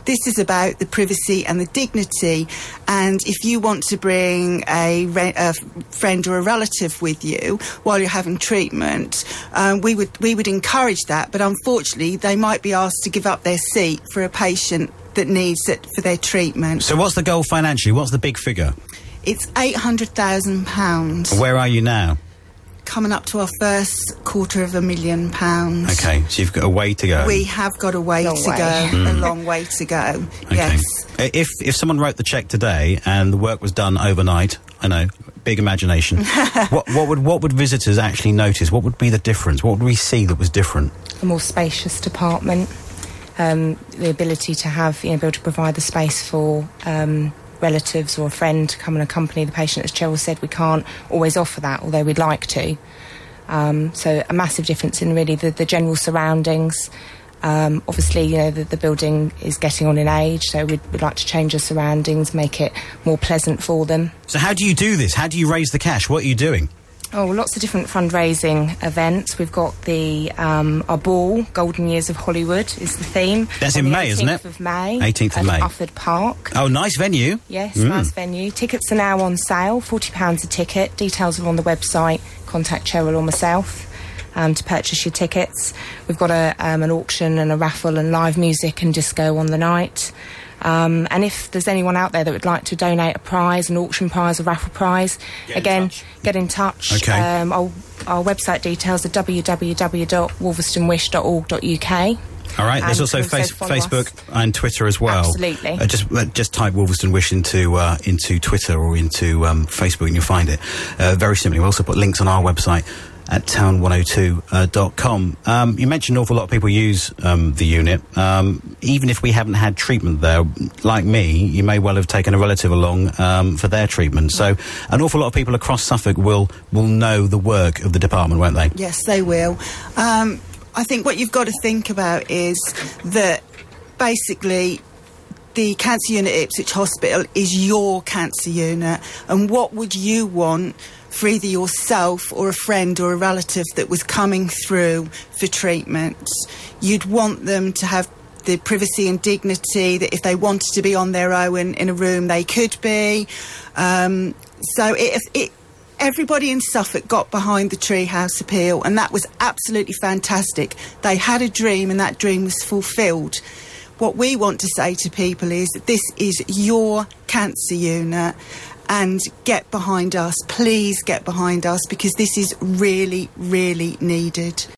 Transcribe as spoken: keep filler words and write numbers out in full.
This is about the privacy and the dignity, and if you want to bring a, re- a friend or a relative with you while you're having treatment, um, we would we would encourage that, but unfortunately they might be asked to give up their seat for a patient that needs it for their treatment. So what's the goal financially? What's the big figure? It's eight hundred thousand pounds. Where are you now? Coming up to our first quarter of a million pounds. Okay, so you've got a way to go. We have got a way long to way. go, Mm. a long way to go, Okay. yes. If if someone wrote the cheque today and the work was done overnight, I know, big imagination, what what would what would visitors actually notice? What would be the difference? What would we see that was different? A more spacious department, um, the ability to have, you know, be able to provide the space for um, relatives or a friend to come and accompany the patient. As Cheryl said, we can't always offer that, although we'd like to. Um, so a massive difference in really the, the general surroundings. Um, obviously, you know, the, the building is getting on in age, so we'd, we'd like to change the surroundings, make it more pleasant for them. So how do you do this? How do you raise the cash? What are you doing? Oh, lots of different fundraising events. We've got the um, our ball, Golden Years of Hollywood is the theme. That's on in the May, isn't it? eighteenth of May. eighteenth of at May. Ufford Park. Oh, nice venue. Yes, Mm. nice venue. Tickets are now on sale, forty pounds a ticket. Details are on the website. Contact Cheryl or myself um, to purchase your tickets. We've got a, um, an auction and a raffle and live music and disco on the night. Um, and if there's anyone out there that would like to donate a prize, an auction prize, a raffle prize, Get in again, touch. get in touch. Okay. Um, our, our website details are w w w dot wolverston wish dot org dot u k. All right, there's And also you can face, follow Facebook us. and Twitter as well. Absolutely. Uh, just uh, just type Wolverston Wish into uh, into Twitter or into um, Facebook and you'll find it. Uh, very simply. We also put links on our website at town one oh two dot com. Um, you mentioned an awful lot of people use um, the unit. Um, even if we haven't had treatment there, like me, you may well have taken a relative along um, for their treatment. So an awful lot of people across Suffolk will will know the work of the department, won't they? Yes, they will. Um, I think what you've got to think about is that basically the cancer unit at Ipswich Hospital is your cancer unit, and what would you want for either yourself or a friend or a relative that was coming through for treatment? You'd want them to have the privacy and dignity that if they wanted to be on their own in a room, they could be. Um, so it, it, everybody in Suffolk got behind the Treehouse appeal, and that was absolutely fantastic. They had a dream, and that dream was fulfilled. What we want to say to people is that this is your cancer unit, and get behind us. Please get behind us, because this is really, really needed.